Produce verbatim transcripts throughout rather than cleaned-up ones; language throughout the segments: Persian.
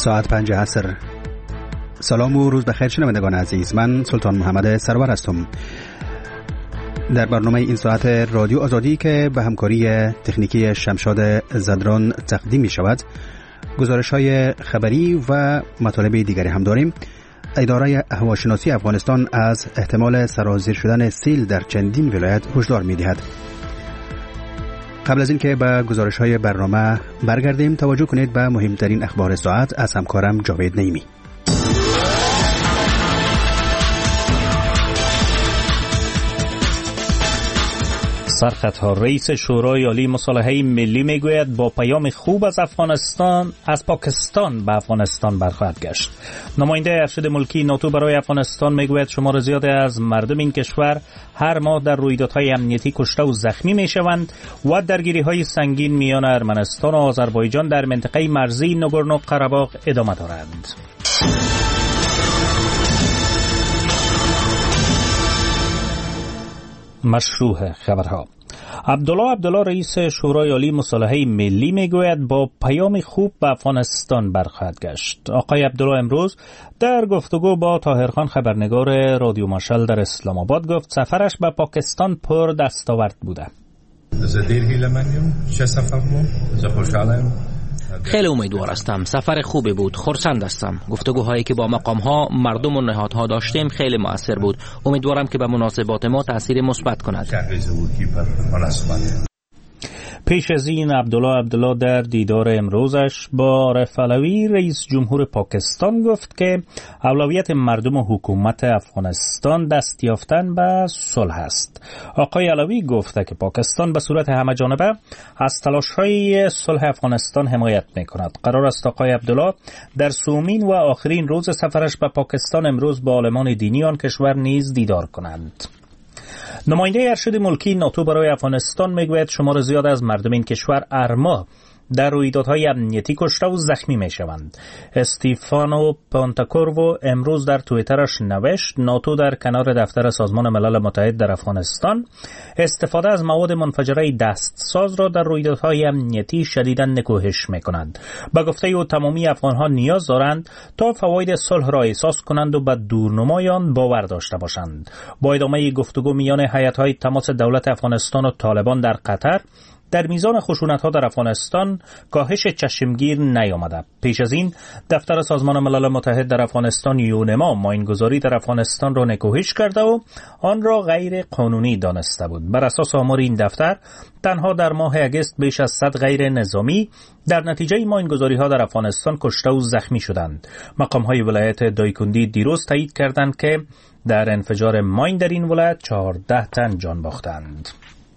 ساعت پنج عصر. سلام و روز بخیر شنوندگان عزیز، من سلطان محمد سرور هستم. در برنامه این ساعت رادیو آزادی که به همکاری تکنیکی شمشاد زدران تقدیم می شود، گزارش های خبری و مطالب دیگری هم داریم. اداره هواشناسی افغانستان از احتمال سرازیر شدن سیل در چندین ولایت هشدار می دهد. قبل از اینکه به گزارش های برنامه برگردیم، توجه کنید به مهمترین اخبار ساعت از همکارم جاوید نعیمی. سرخطها رئیس شورای عالی مصالحه ملی میگوید با پیام خوب از افغانستان از پاکستان به افغانستان برخواهد گشت. نماینده ارشد ملکی ناتو برای افغانستان میگوید شمار زیادی از مردم این کشور هر ماه در رویدادهای امنیتی کشته و زخمی میشوند و درگیری‌های سنگین میان ارمنستان و آذربایجان در منطقه مرزی ناگورنو قره‌باغ ادامه دارند. مشروع خبرها. عبدالله عبدالله رئیس شورای عالی مصالحه ملی میگوید با پیام خوب به افغانستان برخواهد گشت. آقای عبدالله امروز در گفتگو با طاهرخان خبرنگار رادیو مشعل در اسلام آباد گفت سفرش به پاکستان پر دستاورد بوده. خیلی امیدوار هستم. سفر خوبی بود. خرسند هستم. گفتگوهایی که با مقام‌ها، مردم و نهادها داشتیم خیلی مؤثر بود. امیدوارم که به مناسبات ما تأثیر مثبت کند. پیش از این عبدالله عبدالله در دیدار امروزش با عارف علوی رئیس جمهور پاکستان گفت که اولویت مردم و حکومت افغانستان دست یافتن به صلح است. آقای علوی گفته که پاکستان به صورت همه جانبه از تلاش‌های صلح افغانستان حمایت می‌کند. قرار است آقای عبدالله در سومین و آخرین روز سفرش به پاکستان امروز با عالمان دینی آن کشور نیز دیدار کنند. نماینده ارشد ملکی ناتو برای افغانستان میگوید شمار زیاد از مردم این کشور هر ماه در رویدادهای امنیتی کشته و زخمی می شوند. استیفانو پانتاکورو امروز در توییترش نوشت ناتو در کنار دفتر سازمان ملل متحد در افغانستان استفاده از مواد منفجره دستساز را در رویدادهای امنیتی شدیداً نکوهش می کند. به گفته او تمامی افغانها نیاز دارند تا فواید صلح را احساس کنند و به دورنمایان باور داشته باشند. با ادامه گفتگو میان هیئت‌های تماس دولت افغانستان و طالبان در قطر در میزان خشونت‌ها در افغانستان کاهش چشمگیر نیامده. پیش از این دفتر سازمان ملل متحد در افغانستان یونما ماینگذاری در افغانستان را نکوهش کرده و آن را غیر قانونی دانسته بود. بر اساس آمار این دفتر تنها در ماه اگست بیش از صد غیر نظامی در نتیجه ماینگذاری‌ها در افغانستان کشته و زخمی شدند. مقام‌های ولایت دایکندی دیروز تایید کردند که در انفجار ماین در این ولایت چهارده تن جان باختند.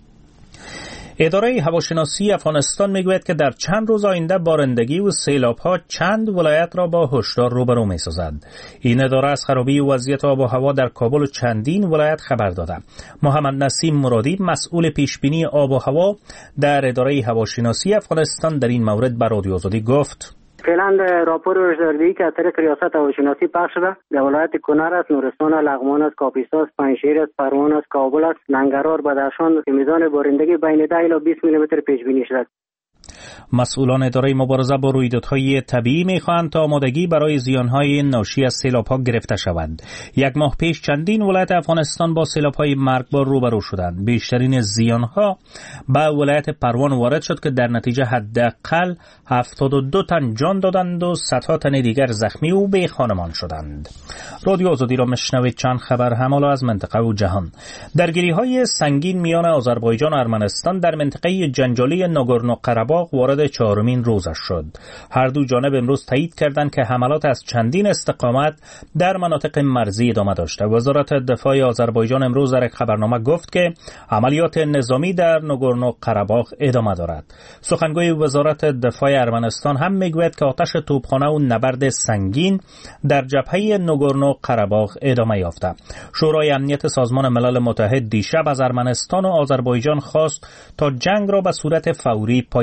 اداره هواشناسی افغانستان میگوید که در چند روز آینده بارندگی و سیلاب‌ها چند ولایت را با هشدار روبرو می‌سازد. این اداره از خرابی وضعیت آب و هوا در کابل و چندین ولایت خبر داده. محمد نسیم مرادی مسئول پیشبینی آب و هوا در اداره هواشناسی افغانستان در این مورد به رادیو آزادی گفت: فعلا راپور هشداردهی که از طریق ریاست هواشناسی پخش شده در ولایت کنر است، نورستان، لغمان است، کاپیسا است، پنجشیر است، پروان است، کابل است، ننگرهار، بدخشان که میزان بارندگی بین ده الی بیست میلیمتر پیش بینی شده. مسئولان اداره مبارزه با رویدادهای طبیعی می‌خواهند تا آمادگی برای زیان‌های ناشی از سیلاب‌ها گرفته شود. یک ماه پیش چندین ولایت افغانستان با سیلاب‌های مرگبار روبرو شدند. بیشترین زیان‌ها به ولایت پروان وارد شد که در نتیجه حداقل هفتاد و دو تن جان دادند و صدها تن دیگر زخمی و بی خانمان شدند. رادیو آزادی را میشنوید. چند خبر همالا از منطقه و جهان. درگیری‌های سنگین میان آذربایجان و ارمنستان در منطقه جنجالی ناگورنو قره‌باغ وارد چهارمین روزش شد. هر دو جانب امروز تایید کردند که حملات از چندین استقامت در مناطق مرزی ادامه داشته. وزارت دفاع آذربایجان امروز در یک خبرنامه گفت که عملیات نظامی در ناگورنو قره‌باغ ادامه دارد. سخنگوی وزارت دفاع ارمنستان هم میگوید که آتش توپخانه و نبرد سنگین در جبهه ناگورنو قره‌باغ ادامه یافته. شورای امنیت سازمان ملل متحد دیشب از ارمنستان و آذربایجان خواست تا جنگ را به صورت فوری پایان دهد.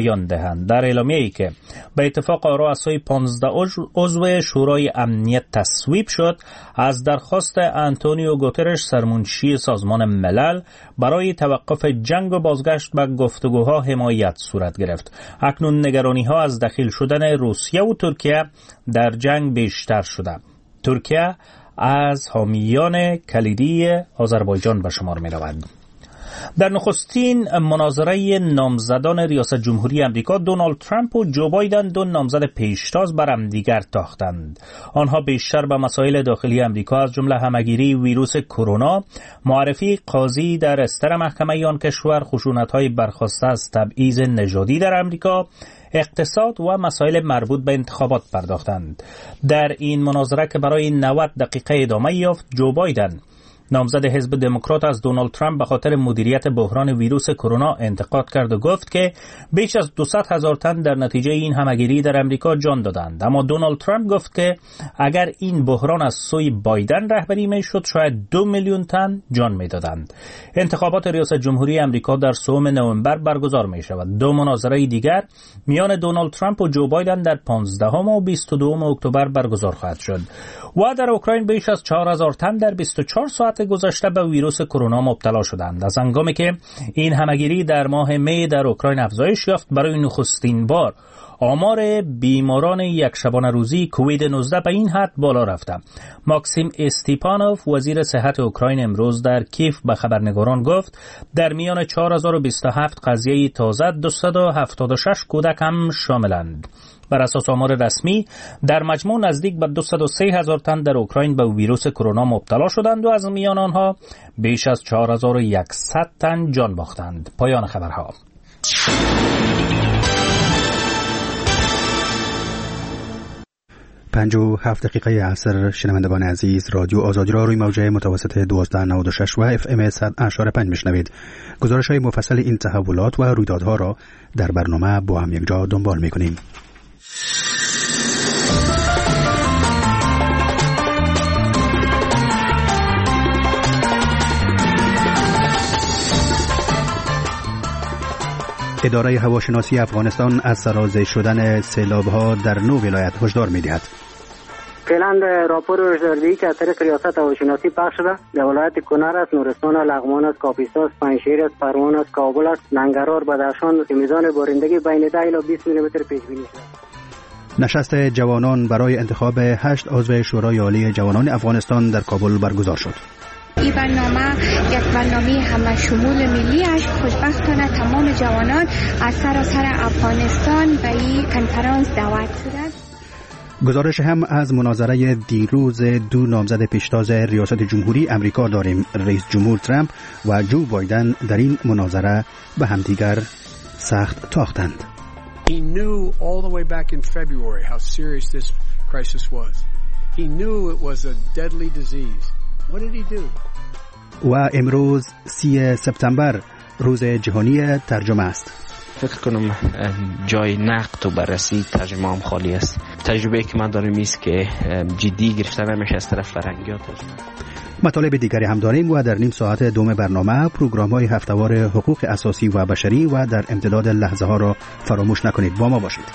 دهند. در اعلامیه‌ای که به اتفاق رؤسای پانزده عضو شورای امنیت تصویب شد، از درخواست آنتونیو گوترش سرمنشی سازمان ملل برای توقف جنگ و بازگشت به گفتگوها حمایت صورت گرفت. اکنون نگرانی‌ها از دخیل شدن روسیه و ترکیه در جنگ بیشتر شده. ترکیه از حامیان کلیدی آذربایجان به شمار می رود. در نخستین مناظره نامزدان ریاست جمهوری امریکا، دونالد ترامپ و جو بایدن دو نامزد پیشتاز بر همدیگر تاختند. آنها بیشتر به مسائل داخلی امریکا از جمله همگیری ویروس کرونا، معرفی قاضی در استر محکمه آن کشور، خشونت‌های برخاسته از تبعیض نژادی در امریکا، اقتصاد و مسائل مربوط به انتخابات پرداختند. در این مناظره که برای نود دقیقه ادامه یافت، جو بایدن نامزد حزب دموکرات از دونالد ترامپ به خاطر مدیریت بحران ویروس کرونا انتقاد کرد و گفت که بیش از دویست هزار تن در نتیجه این همگیری در امریکا جان دادند. اما دونالد ترامپ گفت که اگر این بحران از سوی بایدن رهبری میشد شاید دو میلیون تن جان میدادند. انتخابات ریاست جمهوری امریکا در سوم نوامبر برگزار می شود. دو مناظره دیگر میان دونالد ترامپ و جو بایدن در پانزدهم و بیست و دوم اکتبر برگزار خواهد شد. و در اوکراین بیش از چهار هزار تن در بیست و چهار ساعت گذشته به ویروس کرونا مبتلا شدند. از هنگامی که این همگیری در ماه می در اوکراین افزایش یافت، برای نخستین بار آمار بیماران یک شبانه روزی کووید نوزده به این حد بالا رفته. ماکسیم استیپانوف وزیر صحت اوکراین امروز در کیف به خبرنگاران گفت در میان چهار هزار و بیست و هفت قضیه تازه دویست و هفتاد و شش کودک هم شاملند. بر اساس آمار رسمی در مجموع نزدیک به دویست و سه هزار تن در اوکراین به ویروس کرونا مبتلا شدند و از میان آنها بیش از چهار هزار و صد تن جان باختند. پایان خبرها. پنج و هفت دقیقه عصر. شنوندگان عزیز، رادیو آزادی را روی موجه متوسط دوازده نود و شش و اف ام صد و پنج میشنوید. گزارش های مفصل این تحولات و رویدادها را در برنامه با هم یک جا دنبال میکنیم. اداره هواشناسی افغانستان از سرازیر شدن سیلاب‌ها در نو ولایت هشدار می‌دهد. فعلا راپور هشداردهی که از طریق ریاست هواشناسی پخش شده در ولایت کنر است، نورستان است، لغمان است، کاپیسا است، پنجشیر است، پروان است، کابل است، ننگرهار، بدخشان که میزان بارندگی بین ده الی بیست میلیمتر پیش بینی شده. نشست جوانان برای انتخاب هشت عضو شورای عالی جوانان افغانستان در کابل برگزار شد. این برنامه یک برنامه همه شمول ملی است. خوشبختانه تمام جوانان از سراسر افغانستان به این کنفرانس دعوت شدند. گزارش هم از مناظره دیروز دو نامزد پیشتاز ریاست جمهوری امریکا داریم. رئیس جمهور ترامپ و جو بایدن در این مناظره به همدیگر سخت تاختند. He knew all the way back in February how serious this crisis was. He knew it was a deadly disease. What did he do? و امروز سی سپتامبر روز جهانی ترجمه است. فکر کنم جای نقد و بررسی ترجمه هم خالی است. تجربه که من دارم است که جدی گرفته نمیشه از طرف فرنگیات. مطالب دیگری هم داریم و در نیم ساعت دوم برنامه پروگرام های هفته‌وار حقوق اساسی و بشری و در امتداد لحظه ها را فراموش نکنید. با ما باشید.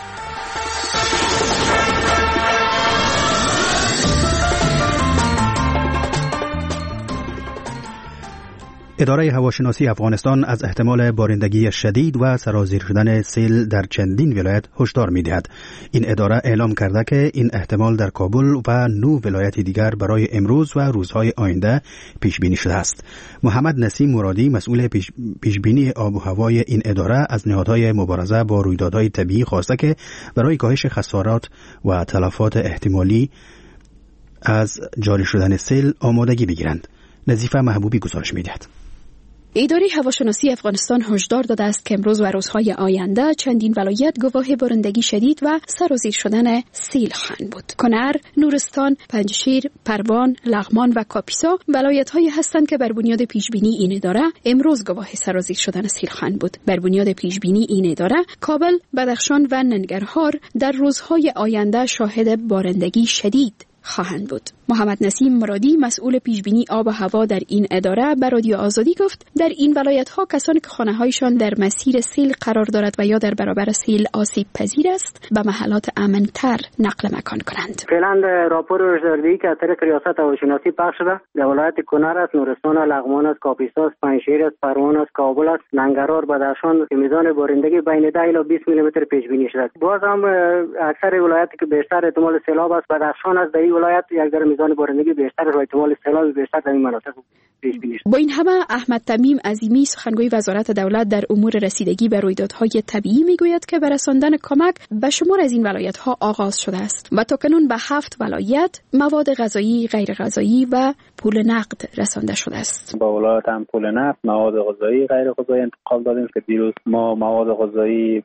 اداره هواشناسی افغانستان از احتمال بارندگی شدید و سرازیر شدن سیل در چندین ولایت هشدار می‌دهد. این اداره اعلام کرده که این احتمال در کابل و نو ولایت دیگر برای امروز و روزهای آینده پیش بینی شده است. محمد نسیم مرادی مسئول پیش, پیش بینی آب و هوای این اداره از نهادهای مبارزه با رویدادهای طبیعی خواسته که برای کاهش خسارات و تلفات احتمالی از جاری شدن سیل آمادگی بگیرند. نظیفه محبوبی گزارش می‌دهد. اداره هواشناسی افغانستان هشدار داده است که امروز و روزهای آینده چندین ولایت گواه بارندگی شدید و سرازیر شدن سیل خواهند بود. کنر، نورستان، پنجشیر، پروان، لغمان و کاپیسا ولایت‌هایی هستند که بر بنیاد پیشبینی این اداره امروز گواه سرازیر شدن سیل خواهند بود. بر بنیاد پیشبینی این اداره کابل، بدخشان و ننگرهار در روزهای آینده شاهد بارندگی شدید خواهند بود. محمد نسیم مرادی مسئول پیشبینی آب و هوا در این اداره به رادیو آزادی گفت در این ولایت‌ها کسانی که خانه‌هایشان در مسیر سیل قرار دارد و یا در برابر سیل آسیب پذیر است به محلات امن‌تر نقل مکان کنند. فعلا راپور هشداردهی که از طریق ریاست هواشناسی پخش شده در ولایت کنر است، نورستان، لغمان است، کاپیسا است، پنجشیر است، پروان است، کابل است، ننگرهار، بدخشان که میزان بارندگی بین ده الی بیست میلی متر پیش بینی شده. باز هم اکثر ولایاتی که بیشتر احتمال سیلاب است بدخشان است، در این ولایت یک در میزان بارندگی بیشتر و احتمال سیلاب بیشتر در این مناطق پیش بینی شده. با این همه احمد تمیم عظیمی سخنگوی وزارت دولت در امور رسیدگی به رویدادهای طبیعی میگوید که برساندن کمک به شمار از این ولایت‌ها آغاز شده است و تاکنون به هفت ولایت مواد غذایی، غیر غذایی و پول نقد رسانده شده است. با ولایت هم پول نقد، مواد غذایی، غیر غذایی انتقال دادیم که دیروز ما مواد غذایی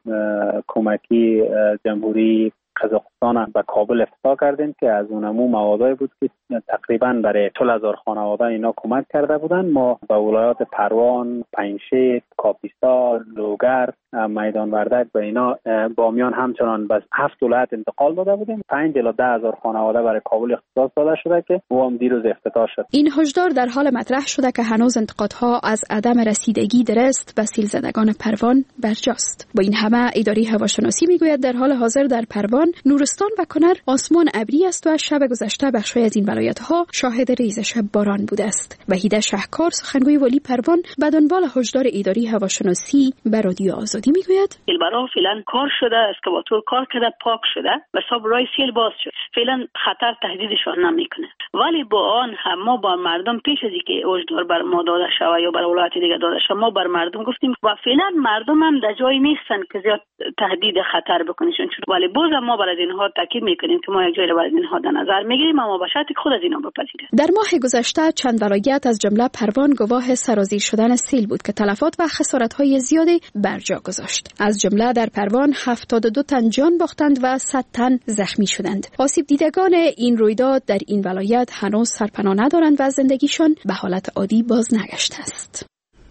کمکی جمهوری قزاقستان به کابل افتتاح کردیم که از اونمو موادی بود که تقریبا برای چهل هزار خانواده اینا کمک کرده بودن. ما به ولایات پروان، پنجشیر، کاپیسا، لوگر، میدان وردک و اینا بامیان همچنان به هفت ولایت انتقال داده بودیم. پنج الی ده هزار خانواده برای کابل اختصاص داده شده که او هم دیروز افتتاح شد. این هشدار در حال مطرح شده که هنوز انتقادها از عدم رسیدگی درست به سیل زدگان پروان برجاست. با این همه اداره هواشناسی میگوید در حال حاضر در پروان، نورستان و کنر آسمان ابری است و شب گذشته بخشی از این ولایت‌ها شاهد ریزش باران بوده است. وحید شهکار سخنگوی ولی پروان به دنبال هشدار اداره هواشناسی به رادیو آزادی میگوید سیل برا فعلا کار شده، اسکواتور کار کرده، پاک شده و صاحب رای سیل باز شد. فعلا خطر تهدیدشان نمیکنه، ولی با آن هم ما با مردم پیش از اینکه هشدار بر ما داده شود یا بر ولایت دیگه داده شود ما بر مردم گفتیم و فعلا مردم هم در جایی نیستن که زیاد تهدید خطر بکنیشون، ولی باز ما بر از اینها تاکید میکنیم که ما یک جایی را از اینها در نظر میگیریم اما به شرطی خود از اینها بپذیره. در ماه گذشته چند ولایت از جمله پروان گواه سرازیر شدن سیل بود که تلفات و خسارت‌های زیادی بر جا گذاشت. از جمله در پروان هفتاد و دو تن جان باختند و صد تن زخمی شدند. آسیب دیدگان این رویداد در این ولایت هنوز سرپناه ندارند و زندگیشان به حالت عادی باز نگشته است.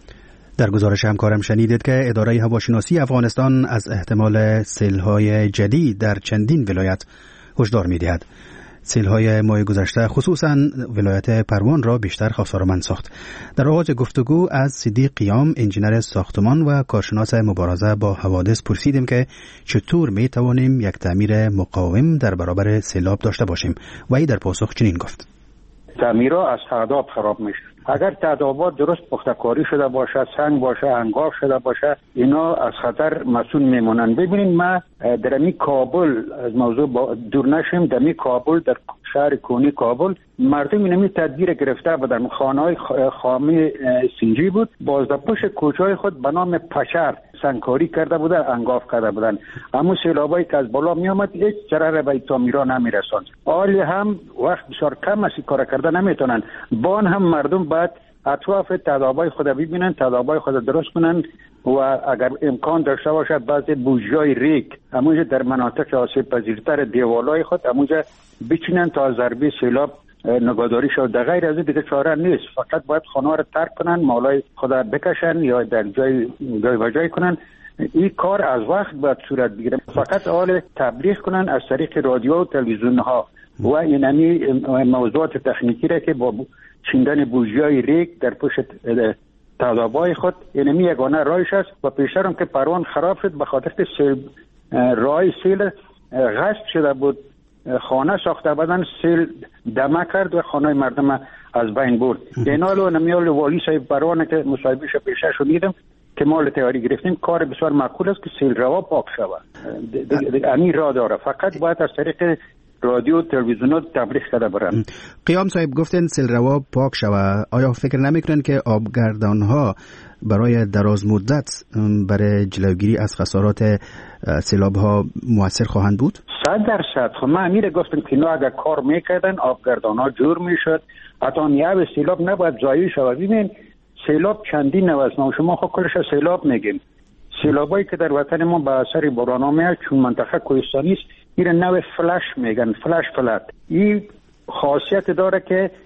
در گزارش همکارم شنیدید که اداره هواشناسی افغانستان از احتمال سیل‌های جدید در چندین ولایت هشدار می‌دهد. سیل‌های ماه گذشته خصوصاً ولایت پروان را بیشتر خسارتمند ساخت. در آغاز گفتگو از صدیق قیام، انجینر ساختمان و کارشناس مبارزه با حوادث پرسیدیم که چطور می‌توانیم یک تعمیر مقاوم در برابر سیلاب داشته باشیم و ای در پاسخ چنین گفت: تعمیرها از تعداد خراب میشه. اگر تعدادات درست پخته‌کاری شده باشه، سنگ باشه، انگار شده باشه، اینا از خطر مسئول میمونن. ببینید ما در امی کابل از موضوع دور نشیم، در امی کابل در شهر کونی کابل مردم اینمی تدبیر گرفته بودن. خانه‌های خامی سنجی بود، بازده پشت کوچه‌های خود به نام پشر سنگکاری کرده بودن، انگاف کرده بودن. اما سیلابایی که از بالا می آمد هیچ ضرر به تعمیرها نمی رساند. آلی هم وقت بسیار کم است کار کرده نمیتونن. بان هم مردم باید اطراف تدابای خود ببینن، تدابای خود درست کنن و اگر امکان داشته باشد بعضی بوجای ریک همونجا در مناطق آسیب پذیرتر دیوالای خود همونجا بچینن تا ضربه سیلاب نگهداری شد. در غیر از این دیگه چاره نیست. فقط باید خانه را ترک کنن، مالای خود بکشن یا در جای جای وجای کنن. این کار از وقت باید صورت بگیره. فقط حال تبلیغ کنن از طریق رادیو و تلویزیون ها و اینمی موضوعات تکنیکی را که با چیندن بوجیای ریک در پشت تضابای خود اینمی یگانه رایش است. و پیشترم که پروان خراب شد به خاطر که سیل رای سیل غصب شده بود، خانه ساخته بدن، سیل دمه کرد و خانه مردم از بین برد. اینالو نمیال والی صاحب پروانه که مصاحبهش پیشه شدیدم که مال تیاری گرفتیم. کار بسیار معقول است که سیل روا پاک شود. امیر را داره، فقط باید از طریق رادیو تلویزیون تبلیغ کرده برن. قیام صاحب گفتن سیل روا پاک شود. آیا فکر نمیکنن که آبگردان ها برای دراز مدت برای جلوگیری از خسارات سیلاب ها موثر خواهند بود؟ صد درصد. خب من امیر گفتم که اینا اگر کار میکردن آبگردان ها جور میشد، حتی نیاب سیلاب نباید ضایع شود. ببین سیلاب چندین نوع است. ما شما خود کلش سیلاب میگیم. سیلابایی که در وطن ما به اثر باران میاد چون منطقه کوهستانی است، این نوع فلش میگن، فلش فلت. این خاصیت داره که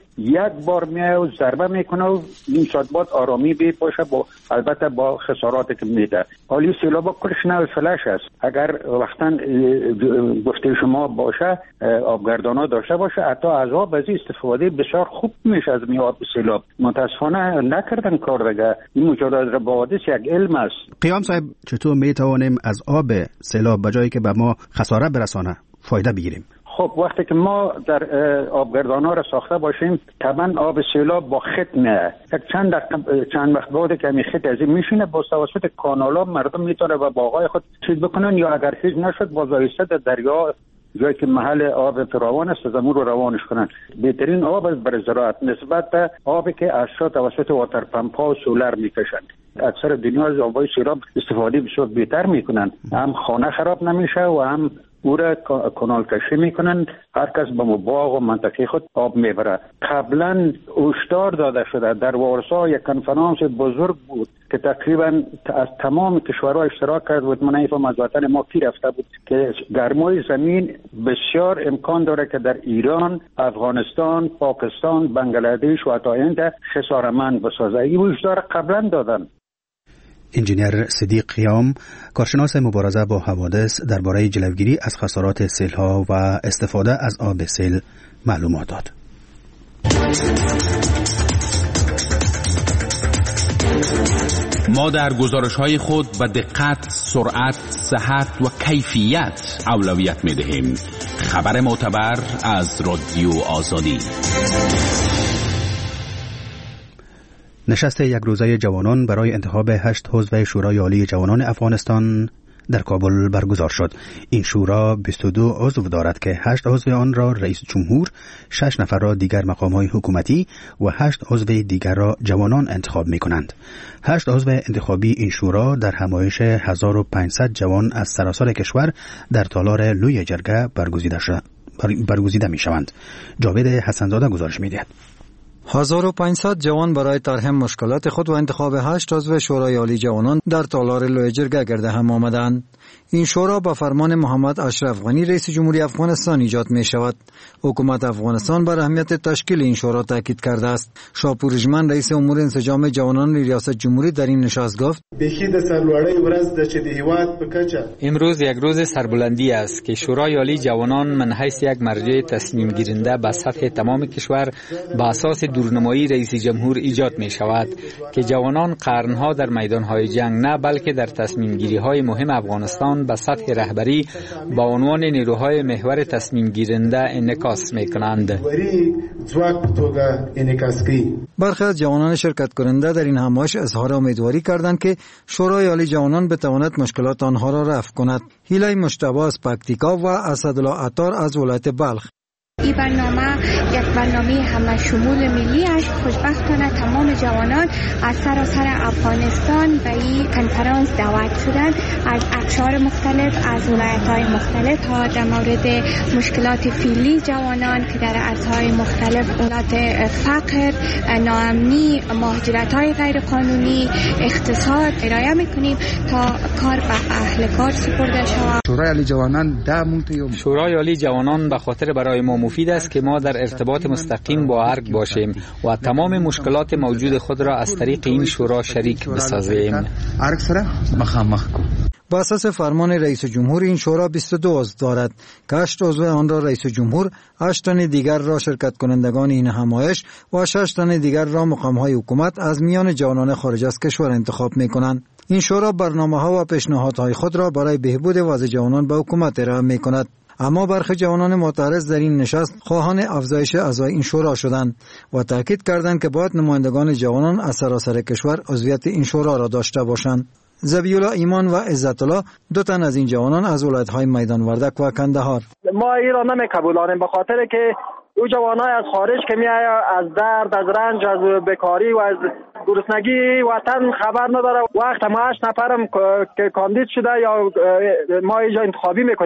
یک بار میاد و ضربه میکنه و این شادباد آرامی بی باشه، با البته با خساراتی که میده. حالی سیلاب کرشنل فلش است. اگر وقتا گفته شما باشه آبگردانا داشته باشه، حتی از آب از استفاده بسیار خوب میشه از می آب سیلاب. متاسفانه نکردن کار دیگه. این مجادله با حادث یک علم است. قیام صاحب، چطور میتوانیم از آب سیلاب به جایی که به ما خساره برسانه فایده بگیریم؟ خب وقتی که ما در آبگردانا را ساخته باشیم، طبعا آب سیلاب با خط میاد. یک چند چند وقت بعد که می خط از این میشینه، با توسط کانالا مردم میتونه و باغای خود چیز بکنن، یا اگر چیز نشد با زایسته در دریا جایی که محل آب فراوان است از امور رو روانش کنن. بهترین آب است برای زراعت نسبت به آبی که اشیا توسط واتر پمپ ها و سولر میکشند. اکثر دنیا از آبای سیلاب استفاده بسیار بهتر میکنن، هم خانه خراب نمیشه و هم او را کانال کشی میکنن. هر کس به باغ و منطقه خود آب میبره. قبلا هشدار داده شده در وارسا یک کنفرانس بزرگ بود که تقریبا از تمام کشورها اشتراک کرد و من نمیفهم از وطن ما کی رفته بود که گرمای زمین بسیار امکان داره که در ایران، افغانستان، پاکستان، بنگلادش و حتی هند خسارمند بسازه. این هشدار قبلا دادن. انجینیر صدیق قیام، کارشناس مبارزه با حوادث، درباره جلوگیری از خسارات سیل‌ها و استفاده از آب سیل معلومات داد. ما در گزارش‌های خود به دقت، سرعت، صحت و کیفیت اولویت می‌دهیم. خبر معتبر از رادیو آزادی. نشست یک روزه جوانان برای انتخاب هشت عضو شورای عالی جوانان افغانستان در کابل برگزار شد. این شورا بیست و دو عضو دارد که هشت عضو آن را رئیس جمهور، شش نفر را دیگر مقام‌های حکومتی و هشت عضو دیگر را جوانان انتخاب می‌کنند. هشت عضو انتخابی این شورا در همایش هزار و پانصد جوان از سراسر کشور در تالار لوی جرگه برگزیده شد برگزیده می‌شوند. جاوید حسنزاده گزارش می‌دهد. هزار و پانصد جوان برای طرح مشکلات خود و انتخاب هشت عضو شورای عالی جوانان در تالار لوی جرگه گرده هم آمدند. این شورا با فرمان محمد اشرف غنی رئیس جمهوری افغانستان ایجاد می شود. حکومت افغانستان بر اهمیت تشکیل این شورا تاکید کرده است. شاپور رژمن رئیس امور انسجام جوانان ریاست جمهوری در این نشست گفت: امروز یک روز سربلندی است که شورای عالی جوانان من حیث یک مرجع تصمیم گیرنده به سطح تمام کشور به اساس دورنمایی رئیس جمهور ایجاد می شود که جوانان قرنها در میدانهای جنگ نه بلکه در تصمیم گیری های مهم افغانستان به سطح رهبری با عنوان نیروهای محور تصمیم گیرنده انعکاس می کنند. برخی از جوانان شرکت کننده در این همایش اظهار امیدواری کردند که شورای عالی جوانان بتواند مشکلات آنها را رفع کند. هیلای مجتبی از پکتیکا و اسدالله عطار از ولایت بلخ: این برنامه یک برنامه همه شمول ملی است. خوشبختانه تمام جوانان از سراسر افغانستان به این کنفرانس دعوت شدند، از اقشار مختلف، از ولایت‌های مختلف تا در مورد مشکلات فعلی جوانان که در عرصه‌های مختلف، مشکلات فقر، ناامنی، مهاجرت‌های غیر قانونی، اقتصاد ارائه می‌کنیم تا کار به اهل کار سپرده شود. شورای عالی جوانان دعم شورای عالی جوانان به خاطر برای ما مفید است که ما در ارتباط مستقیم با ارگ باشیم و تمام مشکلات موجود خود را از طریق این شورا شریک بسازیم. ارگ سره مخامخ کو. با اساس فرمان رئیس جمهور این شورا بیست و دو عضو دارد که هشت عضو آن را رئیس جمهور، هشت تن دیگر را شرکت کنندگان این همایش و شش تن دیگر را مقام‌های حکومت از میان جوانان خارج از کشور انتخاب می‌کنند. این شورا برنامه‌ها و پیشنهادهای خود را برای بهبود وضع جوانان به حکومت ارائه می‌کند. اما برخی جوانان معترض در این نشست خواهان افزایش اعضای این شورا شدند و تاکید کردند که باید نمایندگان جوانان از سراسر کشور عضویت این شورا را داشته باشند. ذبیح‌الله ایمان و عزت الله دو تن از این جوانان از ولایت‌های میدان وردک و کندهار: ما این را نمی‌قبولانیم به خاطر که او جوانای از خارج که میآید از درد، از رنج، از بیکاری و از گرسنگی وطن خبر نداره. وقت ما هشت نفرم که کاندید شده یا ما اینجا انتخابی میکنیم،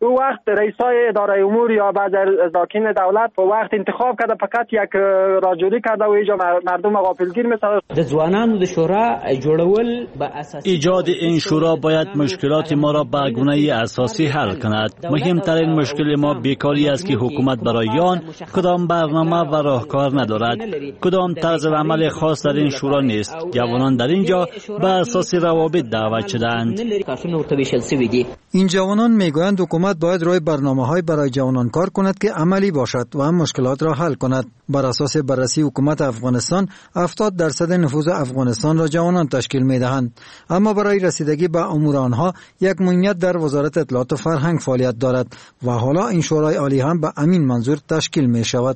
او وقت رئیسای اداره امور یا بعض ارکان دولت په وقت انتخاب کرده فقط یک راجوری کرده و اینجا مردم غافلگیر مثلا د ځوانانو د شورا جوړول به اساس ایجاد این شورا باید مشکلات ما را به گونه اساسی حل کند. مهمترین مشکل ما بیکاری است که حکومت برای آن کدام برنامه و راهکار ندارد. کدام طرز عمل خاص در این شورا نیست. جوانان در اینجا به اساس روابط دعوت شدند. این جوانان میگویند حکومت باید روی برنامه‌های برای جوانان کار کند که عملی باشد و هم مشکلات را حل کند. بر اساس بررسی حکومت افغانستان هفتاد درصد نفوذ افغانستان را جوانان تشکیل می‌دهند، اما برای رسیدگی به امور آنها یک موقعیت در وزارت اطلاعات و فرهنگ فعالیت دارد و حالا این شورای عالی هم به همین منظور تشکیل می‌شود.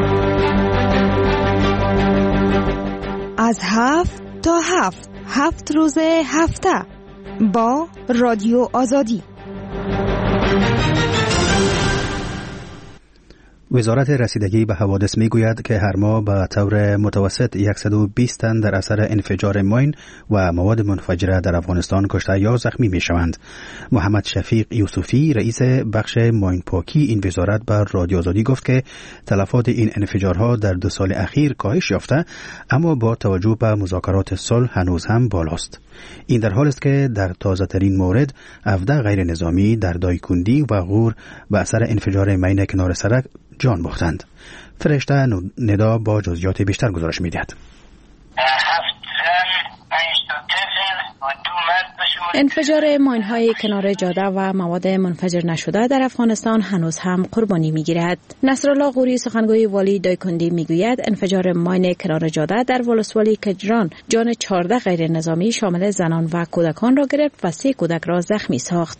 از هفت تا هفت هفت روز هفته با رادیو آزادی. وزارت رسیدگی به حوادث می گوید که هر ماه به طور متوسط صد و بیست تن در اثر انفجار ماین و مواد منفجره در افغانستان کشته یا زخمی می شوند. محمد شفیق یوسفی رئیس بخش ماین پاکی این وزارت به رادیو آزادی گفت که تلفات این انفجارها در دو سال اخیر کاهش یافته، اما با توجه به مذاکرات صلح هنوز هم بالاست. این در حال است که در تازه ترین مورد هفده غیر نظامی در دایکندی و غور به اثر انفجار ماین کنار سرک جان باختند. فرشته ندا با جزئیات بیشتر گزارش می‌دهد. انفجار ماین‌های کنار جاده و مواد منفجر نشده در افغانستان هنوز هم قربانی می‌گیرد. نصرالله غوری سخنگوی والی دایکندی می‌گوید انفجار ماین کنار جاده در ولسوالی کجران جان چهارده غیر نظامی شامل زنان و کودکان را گرفت و سه کودک را زخمی ساخت.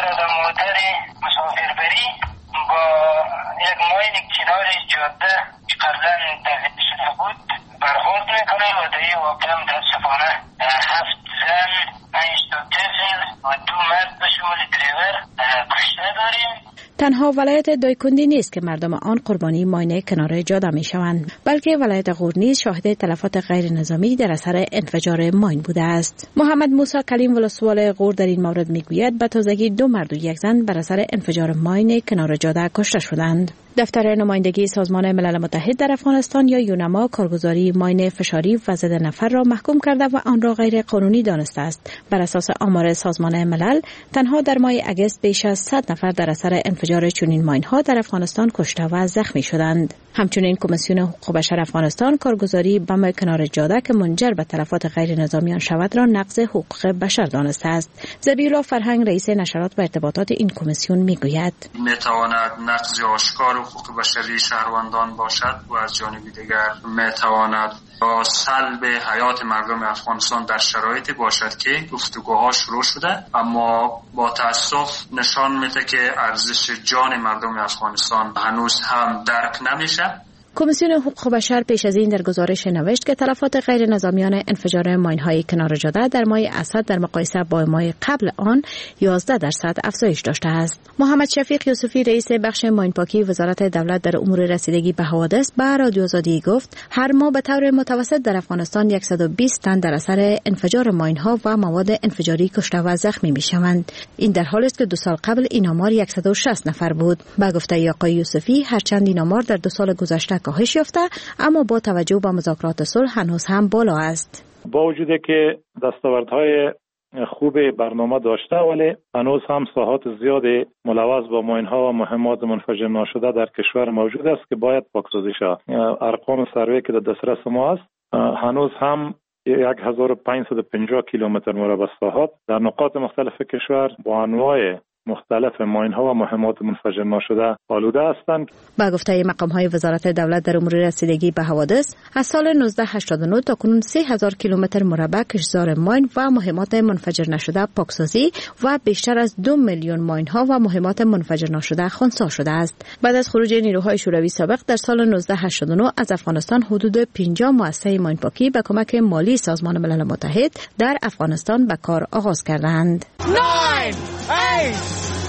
یک ماین کنار جاده که قبلا تحلیل شده بود برخورد میکنه و در این واقع متاسفانه هفت زن، پنج تا طفل و دو مرد به شمول دریور کشته داریم. تنها ولایت دایکندی نیست که مردم آن قربانی ماین کنار جاده می شوند، بلکه ولایت غور نیز شاهد تلفات غیر نظامی در اثر انفجار ماین بوده است. محمد موسی کلیم ولسوال غور در این مورد می گوید به تازگی دو مرد و یک زن بر اثر انفجار ماین کنار جاده کشته شدند. دفتر نمایندگی سازمان ملل متحد در افغانستان یا یونما کارگزاری ماین فشاری و زده نفر را محکوم کرده و آن را غیر قانونی دانسته است. بر اساس آمار سازمان ملل تنها در ماه اگست بیش از صد نفر در اثر انفجار چنین ماین‌ها در افغانستان کشته و زخمی شدند. همچنین کمیسیون حقوق بشر افغانستان کارگزاری بم کنار جاده که منجر به تلفات غیر نظامیان شود را نقض حقوق بشر دانسته است. ذبیح‌الله فرهنگ رئیس نشرات و ارتباطات این کمیسیون میگوید میتواند نقض آشکار حقوق بشری شهروندان باشد و از جانب دیگر میتواند با سلب حیات مردم افغانستان در شرایطی باشد که گفتگوها شروع شده، اما با تاسف نشان میده که ارزش جان مردم افغانستان هنوز هم درک نمیشه. کمیسیون حقوق بشر پیش از این در گزارش نوشت که تلفات غیر نظامیان انفجار ماین‌های کنار جاده در ماه اسد در مقایسه با ماه قبل آن یازده درصد افزایش داشته است. محمد شفیق یوسفی رئیس بخش ماینپاکی وزارت دولت در امور رسیدگی به حوادث به رادیو آزادی گفت هر ماه به طور متوسط در افغانستان صد و بیست تن در اثر انفجار ماین‌ها و مواد انفجاری کشته و زخمی می‌شوند. این در حالی است که دو سال قبل این آمار صد و شصت نفر بود. به گفته آقای یوسفی هرچند این آمار در دو سال گذشته کاهش یافته، اما با توجه به مذاکرات صلح هنوز هم بالا است. با وجود که دستاوردهای خوب برنامه داشته ولی هنوز هم ساحات زیاد ملوث با ماین‌ها و مهمات منفجر ناشده در کشور موجود است که باید پاکسازی شود. ارقام سروی که در دسترس ما است هنوز هم هزار و پانصد و پنجاه کیلومتر مربع ساحات در نقاط مختلف کشور با انواع مختلف ماین‌ها و مهمات منفجر ناشده آلوده هستند. با گفته مقام‌های وزارت دولت در امور رسیدگی به حوادث از سال نوزده هشتاد و نه تا کنون سه هزار کیلومتر مربع کشتزار ماین و مهمات منفجر نشده پاکسازی و بیشتر از دو میلیون ماین‌ها و مهمات منفجر ناشده خنثی شده است. بعد از خروج نیروهای شوروی سابق در سال نوزده هشتاد و نه از افغانستان حدود پنجاه مؤسسه ماینپاکی به کمک مالی سازمان ملل متحد در افغانستان به کار آغاز کردند. nine, eight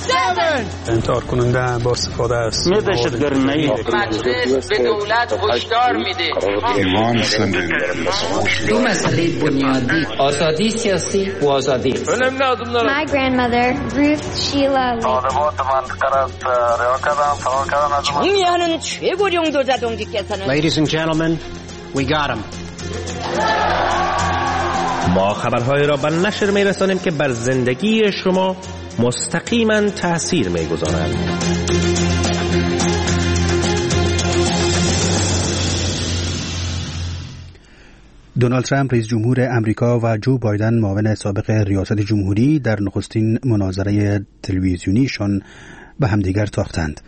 انتحار کننده با استفاده است. مجلس به دولت هشدار میده. دو مسئله بنیادی، آزادی سیاسی و آزادی. My grandmother, Ruth Sheila Lee. Ladies and gentlemen, we got him. ما خبرهای را به نشر میرسانیم که بر زندگی شما مستقیما تأثیر میگذارند. دونالد ترامپ رئیس جمهور امریکا و جو بایدن معاون سابق ریاست جمهوری در نخستین مناظره تلویزیونیشان به همدیگر تاختند.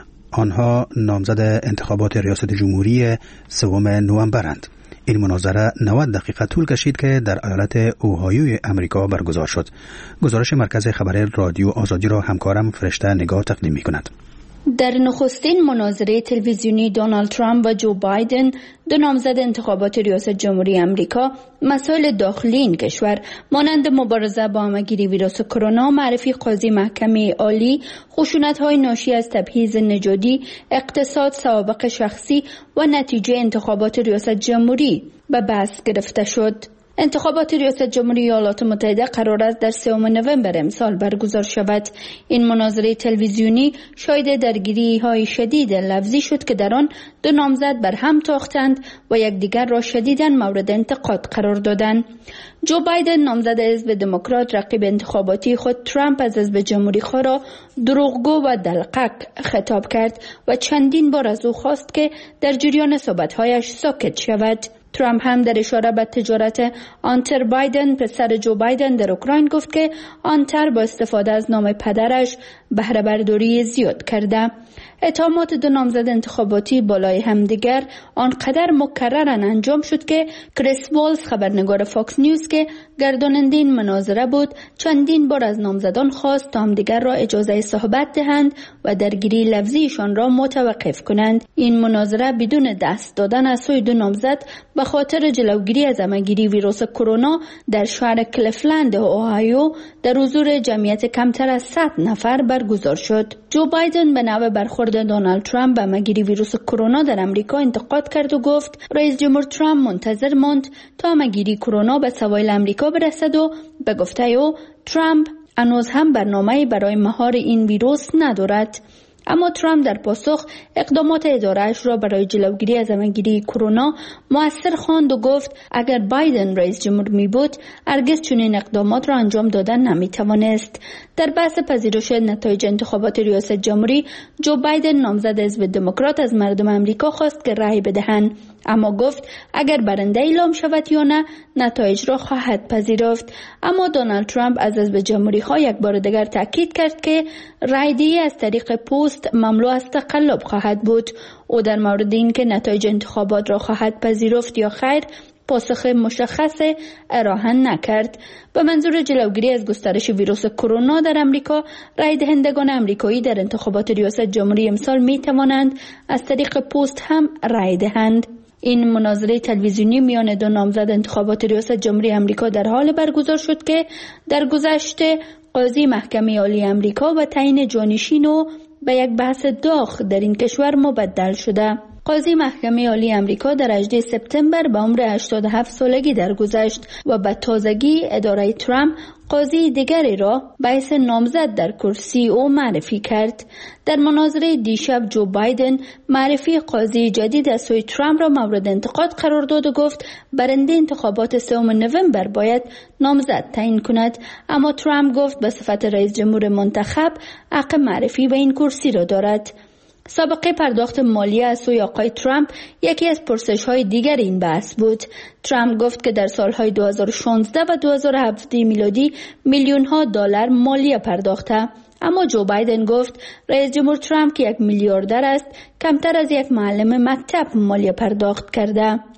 آنها نامزد انتخابات ریاست جمهوری سوم نوامبرند. این مناظره نود دقیقه طول کشید که در ایالت اوهایوی امریکا برگزار شد. گزارش مرکز خبر رادیو آزادی را همکارم فرشته نگار تقدیم می کند. در نخستین مناظره تلویزیونی دونالد ترامپ و جو بایدن، دو نامزد انتخابات ریاست جمهوری امریکا، مسائل داخلی این کشور مانند مبارزه با همه‌گیری ویروس کرونا، معرفی قاضی محکمه عالی، خشونت‌های ناشی از تبعیض نژادی، اقتصاد، سوابق شخصی و نتیجه انتخابات ریاست جمهوری به بحث گرفته شد. انتخابات ریاست جمهوری ایالات متحده قرار است در سوم نوامبر امسال برگزار شود. این مناظره تلویزیونی شاهد درگیری‌های شدید لفظی شد که در آن دو نامزد بر هم تاختند و یکدیگر را شدیداً مورد انتقاد قرار دادند. جو بایدن نامزد حزب دموکرات رقیب انتخاباتی خود ترامپ از حزب جمهوری خواه را دروغگو و دلقک خطاب کرد و چندین بار از او خواست که در جریان صحبت‌هایش ساکت شود. ترامپ هم در اشاره به تجارت آنتر بایدن پسر جو بایدن در اوکراین گفت که آنتر با استفاده از نام پدرش بهره برداری زیاد کرده. اتهامات دو نامزد انتخاباتی بالای همدیگر آنقدر مکررن انجام شد که کریس والز خبرنگار فاکس نیوز که گرداننده این مناظره بود چندین بار از نامزدان خواست تا همدیگر را اجازه صحبت دهند و درگیری لفظیشان را متوقف کنند. این مناظره بدون دست دادن از سوی دو نامزد به خاطر جلوگیری از همه‌گیری ویروس کرونا در شهر کلیفلند اوهایو در حضور جمعیت کمتر از صد نفر برگزار شد. جو بایدن به نوع برخورد دونالد ترامپ به همه‌گیری ویروس کرونا در امریکا انتقاد کرد و گفت رئیس جمهور ترامپ منتظر ماند تا همه‌گیری کرونا به سواحل امریکا برسد و به گفته او ترامپ هنوز هم برنامه‌ای برای مهار این ویروس ندارد. اما ترامپ در پاسخ اقدامات اداره‌اش را برای جلوگیری از همه‌گیری کرونا مؤثر خواند و گفت اگر بایدن رئیس جمهور می بود هرگز چنین اقدامات را انجام دادن نمی توانست. در بحث پذیرش نتایج انتخابات ریاست جمهوری، جو بایدن نامزد حزب دموکرات از مردم امریکا خواست که رأی بدهند، اما گفت اگر برنده اعلام شود یا نه نتایج را خواهد پذیرفت. اما دونالد ترامپ از حزب جمهوری ها یک بار دیگر تاکید کرد که رأی‌دهی از طریق پست مملو از تقلب خواهد بود. او در مورد اینکه نتایج انتخابات را خواهد پذیرفت یا خیر پاسخ مشخص ارائه نکرد. به منظور جلوگیری از گسترش ویروس کرونا در امریکا، رای دهندگان امریکایی در انتخابات ریاست جمهوری امسال می توانند از طریق پست هم رای دهند. این مناظره تلویزیونی میان دو نامزد انتخابات ریاست جمهوری امریکا در حال برگزار شد که در گذشته قاضی محکمه عالی امریکا و تعیین جانشین و به یک بحث داغ در این کشور مبدل شده. قاضی محکمه عالی امریکا در هجدهم سپتامبر به عمر هشتاد و هفت سالگی درگذشت و به تازگی اداره ترامپ قاضی دیگری را به حیث نامزد در کرسی او معرفی کرد. در مناظره دیشب جو بایدن معرفی قاضی جدید از سوی ترامپ را مورد انتقاد قرار داد و گفت برنده انتخابات سوم نوامبر باید نامزد تعیین کند، اما ترامپ گفت به صفت رئیس جمهور منتخب حق معرفی به این کرسی را دارد. سابقه پرداخت مالیه از سوی آقای ترامپ یکی از پرسش‌های دیگر این بحث بود. ترامپ گفت که در سالهای دو هزار و شانزده و دو هزار و هفده میلادی میلیون‌ها دلار مالیه پرداخته. اما جو بایدن گفت رئیس جمهور ترامپ که یک میلیاردر است کمتر از یک معلم مکتب مالیه پرداخت کرده.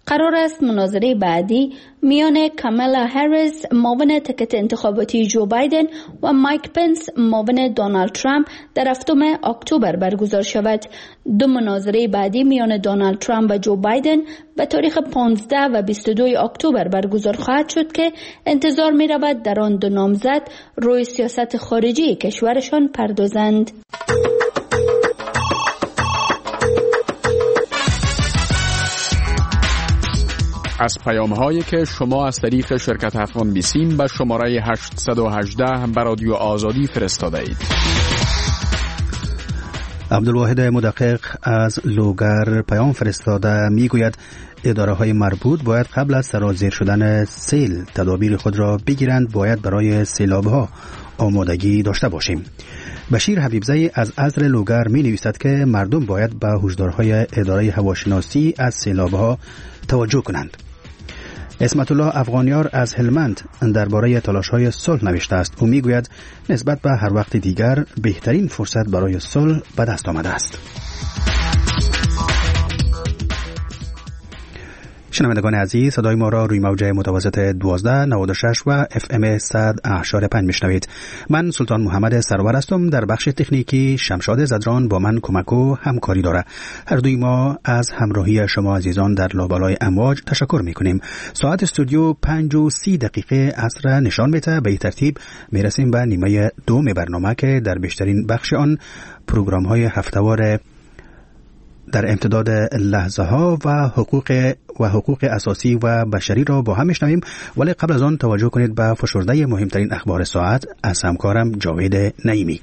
قرار است مناظره بعدی میان کامالا هریس معاون تکت انتخاباتی جو بایدن و مایک پنس معاون دونالد ترامپ در هفتم اکتبر برگزار شود. دو مناظره بعدی میان دونالد ترامپ و جو بایدن به تاریخ پانزده و بیست و دو اکتبر برگزار خواهد شد که انتظار می رود در آن دو نامزد روی سیاست خارجی کشورشان پردازند. از پیام هایی که شما از طریق شرکت افغان بیسیم به شماره هشتصد و هجده به رادیو آزادی فرستاده اید. عبدالواحد مدقق از لوگر پیام فرستاده می گوید اداره های مربوط باید قبل از سرازیر شدن سیل تدابیر خود را بگیرند. باید برای سیلاب ها آمادگی داشته باشیم. بشیر حبیبزی از ازر لوگر می نویسد که مردم باید به هشدارهای اداره هواشناسی از سیلاب ها توجه کنند. اسمت الله افغانیار از هلمند درباره تلاش‌های صلح نوشته است. او میگوید نسبت به هر وقت دیگر بهترین فرصت برای صلح به دست آمده است. شنوندگان عزیز، صدای ما را روی موج متوسط دوازده نود و شش و اف ام صد و هشتاد و پنج میشنوید. من سلطان محمد سرور هستم. در بخش تکنیکی شمشاد زدران با من کمک و همکاری داره. هر دوی ما از همراهی شما عزیزان در لابلای امواج تشکر میکنیم. ساعت استودیو پنج و سی دقیقه عصر نشان میده. به این ترتیب میرسیم به نیمه دوم برنامه که در بیشترین بخش آن پروگرام های هفته‌وار در امتداد لحظه ها و حقوق و حقوق اساسی و بشری را با هم میشنویم. ولی قبل از آن توجه کنید به فشرده مهمترین اخبار ساعت از همکارم جاوید نعیمی.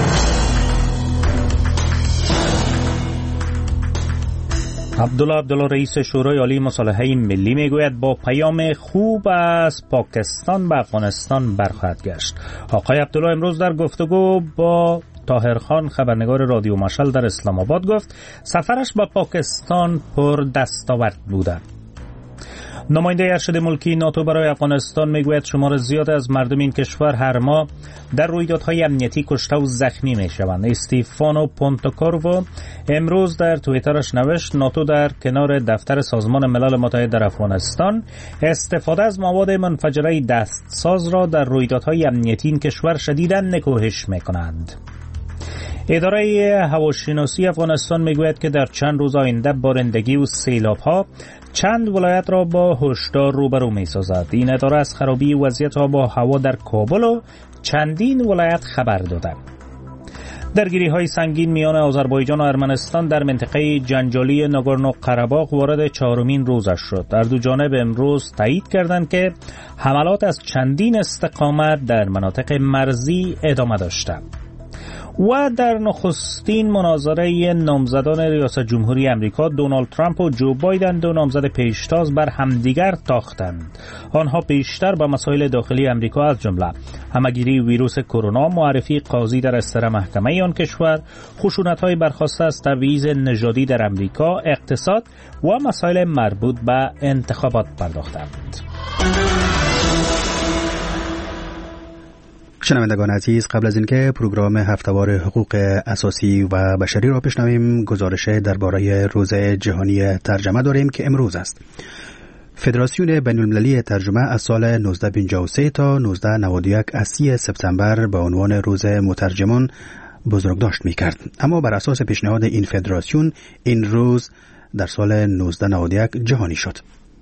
عبدالله عبدالله رئیس شورای عالی مصالحه ملی میگوید با پیام خوب از پاکستان به افغانستان برخواهد گشت. آقای عبدالله امروز در گفتگو با طاهرخان خبرنگار رادیو مشعل در اسلام آباد گفت سفرش به پاکستان پر دستاورد بوده. نماینده ارشد ملکی ناتو برای افغانستان میگوید شمار زیاد از مردم این کشور هر ماه در رویدادهای امنیتی کشته و زخمی میشوند. استیفانو پونتوکورو امروز در توییترش نوشت ناتو در کنار دفتر سازمان ملل متحد در افغانستان استفاده از مواد منفجره دستساز را در رویدادهای امنیتی این کشور شدیداً نکوهش میکنند. اداره هواشناسی افغانستان میگوید که در چند روز آینده بارندگی و سیلاب‌ها چند ولایت را با هشدار روبرو می‌سازد. این اداره از خرابی وضعیت آب و هوا در کابل و چندین ولایت خبر داده. درگیری‌های سنگین میان آذربایجان و ارمنستان در منطقه جنجالی ناگورنو قره‌باغ وارد چهارمین روزش شد. هر دو جانب امروز تایید کردند که حملات از چندین استقامت در مناطق مرزی ادامه داشتند. و در نخستین مناظره نامزدان ریاست جمهوری امریکا دونالد ترامپ و جو بایدن دو نامزد پیشتاز بر همدیگر تاختند. آنها بیشتر به مسائل داخلی امریکا از جمله همگیری ویروس کرونا، معرفی قاضی در استر محکمه آن کشور، خشونت‌های برخاسته از تبعیض نژادی در امریکا، اقتصاد و مسائل مربوط به انتخابات پرداختند. شنوندگان عزیز، قبل از اینکه پروگرام هفته‌وار حقوق اساسی و بشری را بشنویم، گزارش درباره روز جهانی ترجمه داریم که امروز است. فدراسیون بین‌المللی ترجمه از سال نوزده پنجاه و سه تا نوزده نود و یک از سی سپتامبر به عنوان روز مترجمان بزرگداشت می‌کرد. اما بر اساس پیشنهاد این فدراسیون این روز در سال نوزده نود و یک جهانی شد.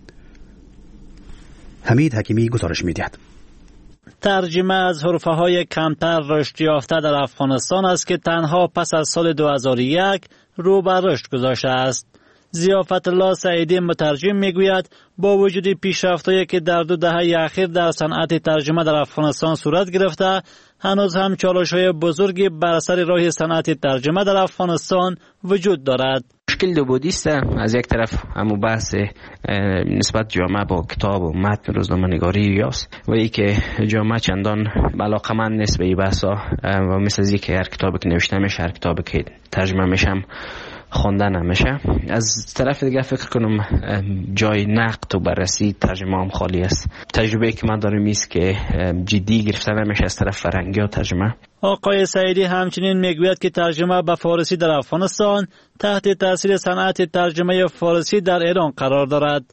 حمید حکیمی گزارش می‌دهد. ترجمه از حرفه‌های کمتر رشد یافته در افغانستان است که تنها پس از سال دو هزار و یک رو به رشد گذاشته است. ضیافت الله سعیدی مترجم میگوید با وجود پیشرفت‌هایی که در دو دهه اخیر در صنعت ترجمه در افغانستان صورت گرفته، هنوز هم چالش‌های بزرگی بر سر راه صنعت ترجمه در افغانستان وجود دارد. مشکل دو بودی است. از یک طرف همو بحث نسبت جامعه با کتاب و متن روزنامه‌نگاری است و ای که جامعه چندان علاقه‌مند نیست به این بحثا و مثل از که هر کتابی که نوشته میشه، هر کتابی که ترجمه میشه خوانده نمیشه. از طرف دیگه فکر کنم جای نقد و بررسی ترجمه هم خالی است. تجربه که من دارم است که جدی گرفته نمیشه از طرف فرنگی و ترجمه. آقای سعیدی همچنین میگوید که ترجمه به فارسی در افغانستان تحت تاثیر صنعت ترجمه فارسی در ایران قرار دارد.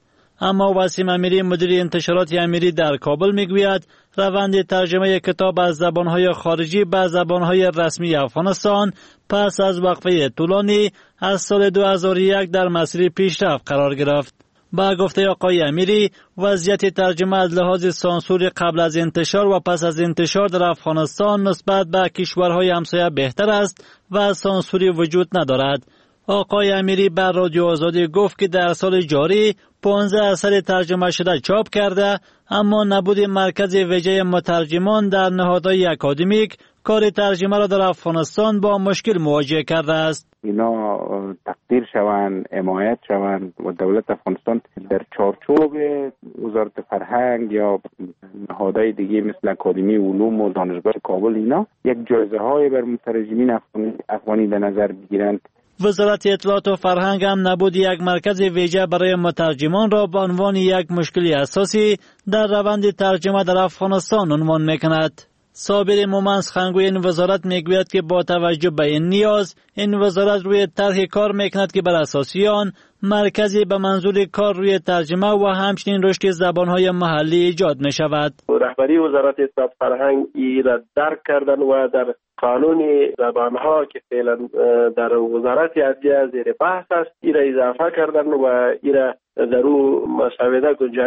اما وسیم امیری مدیر انتشارات امیری در کابل میگوید روند ترجمه کتاب از زبانهای خارجی به زبانهای رسمی افغانستان پس از وقفه طولانی از سال دو هزار و یک در مسیر پیشرفت قرار گرفت. با گفته آقای امیری وضعیت ترجمه از لحاظ سانسور قبل از انتشار و پس از انتشار در افغانستان نسبت به کشورهای همسایه بهتر است و سانسوری وجود ندارد. آقای امیری بر رادیو آزادی گفت که در سال جاری پانزده اثر ترجمه شده چاپ کرده، اما نبود مرکز ویژه مترجمان در نهادهای اکادمیک کار ترجمه را در افغانستان با مشکل مواجه کرده است. اینا تقدیر شوند، حمایت شوند و دولت افغانستان در چارچوب وزارت فرهنگ یا نهادهای دیگه مثل اکادمی علوم و دانشگاه کابل اینا یک جایزه های بر مترجمین افغانی, افغانی در نظر بگیرند. وزارت اطلاعات و فرهنگ هم نبود یک مرکز ویژه برای مترجمان را به عنوان یک مشکل اساسی در روند ترجمه در افغانستان عنوان میکند. صابر مومنس خنگوی این وزارت میگوید که با توجه به این نیاز این وزارت روی طرح کار میکند که بر اساس آن مرکزی به منظور کار روی ترجمه و همچنین رشد زبانهای محلی ایجاد می شود. رهبری وزارت اطلاعات فرهنگ ای را درک کردن و در قانون زبانها که فعلا در وزارت عدلیه زیر بحث است ای را اضافه کردن و ای را در او مسوده گنجایش